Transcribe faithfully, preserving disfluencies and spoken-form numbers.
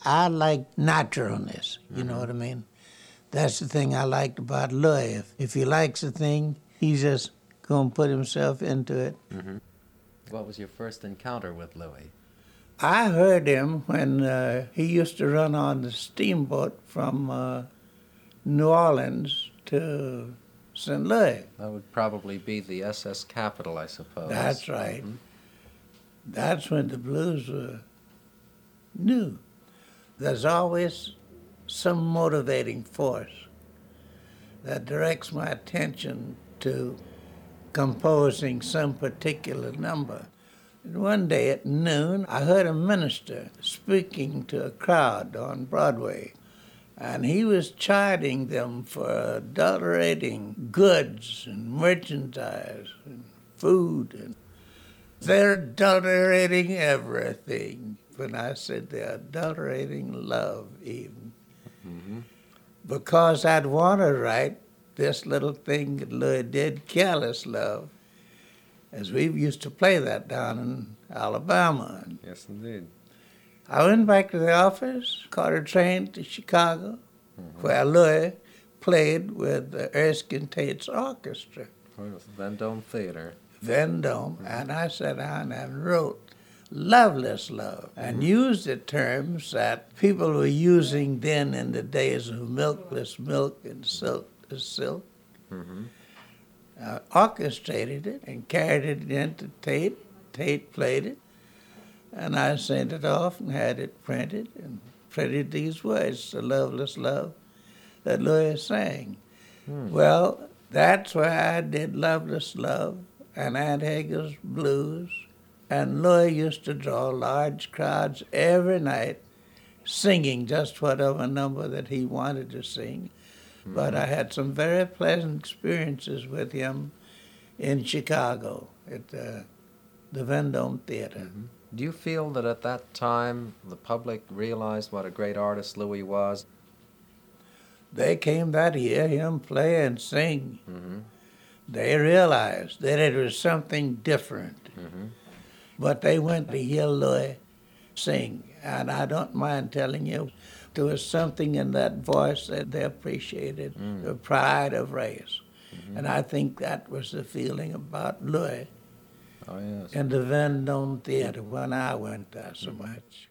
I like naturalness, you mm-hmm. know what I mean? That's the thing I liked about Louis. If, if he likes a thing, he's just going to put himself into it. Mm-hmm. What was your first encounter with Louis? I heard him when uh, he used to run on the steamboat from uh, New Orleans to Saint Louis. That would probably be the S S Capital, I suppose. That's right. Mm-hmm. That's when the blues were new. There's always some motivating force that directs my attention to composing some particular number. And one day at noon, I heard a minister speaking to a crowd on Broadway, and he was chiding them for adulterating goods and merchandise and food. And they're adulterating everything. When I said they're adulterating love even. Mm-hmm. Because I'd want to write this little thing that Louis did, Careless Love, as we used to play that down in Alabama. Yes, indeed. I went back to the office, caught a train to Chicago, mm-hmm. where Louis played with the Erskine Tate's orchestra. Oh, Vendome Theater. Vendome, mm-hmm. and I sat down and wrote Loveless Love, and mm-hmm. used the terms that people were using then in the days of milkless milk and silk is silk. Mm-hmm. Uh, orchestrated it and carried it into Tate. Tate played it, and I sent it off and had it printed and printed these words, the loveless love that Louis sang. Mm. Well, that's where I did Loveless Love and Aunt Hagar's Blues. And Louis used to draw large crowds every night singing just whatever number that he wanted to sing. Mm-hmm. But I had some very pleasant experiences with him in Chicago at uh, the Vendome Theater. Mm-hmm. Do you feel that at that time the public realized what a great artist Louis was? They came there to hear him play and sing. Mm-hmm. They realized that it was something different. Mm-hmm. But they went to hear Louis sing, and I don't mind telling you, there was something in that voice that they appreciated, mm. the pride of race. Mm-hmm. And I think that was the feeling about Louis oh, yes. in the Vendome Theater when I went there so much.